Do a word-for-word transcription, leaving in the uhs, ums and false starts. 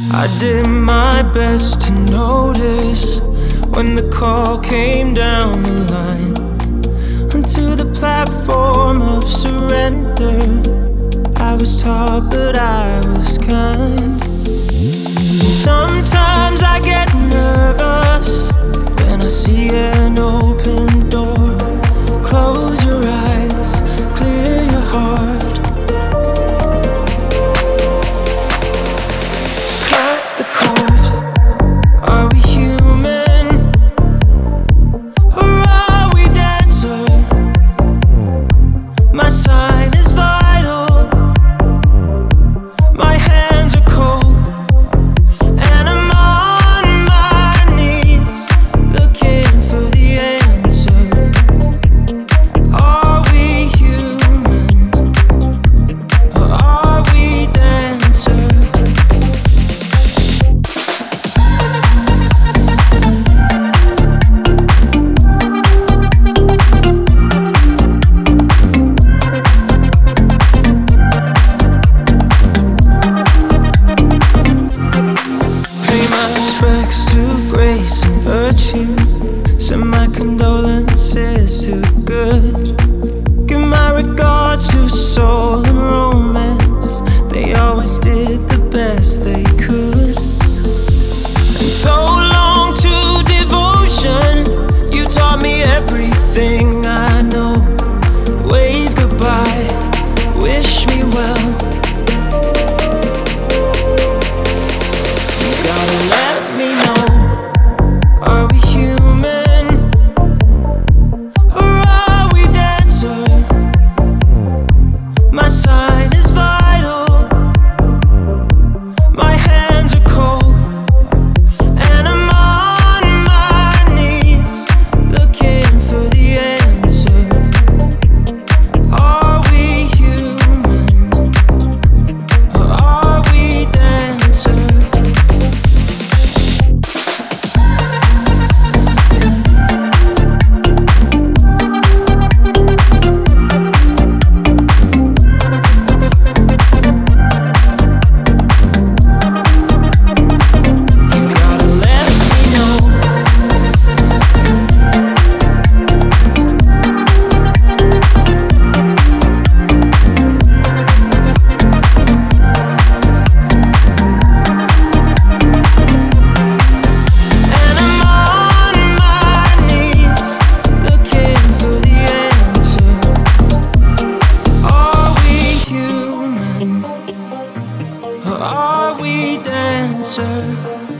I did my best to notice when the call came down the line onto the platform of surrender. I was taught, but I was kind. Sometimes I get nervous when I see an open door. Close your eyes, clear your heart. Cut the cord. Are we human? Or are we dancer? My sign is vital. My hands are cold. And I'm on my knees looking for the answer. Are we human? Or are we dancer? Pay my respects to grace and virtue. Send my condolences to good. Give my regards to soul and romance. They always did the best they could. And so long to devotion. You taught me everything I know. Wave goodbye, wish me well. You gotta let me know. Are we human? Or are we dancer? My sign is vital. My hands are cold. And I'm on my knees looking for the answer. Are we human? Or are we dancer? You gotta let me know. And I'm on my knees looking for the answer. Are we human? Or are we dancer?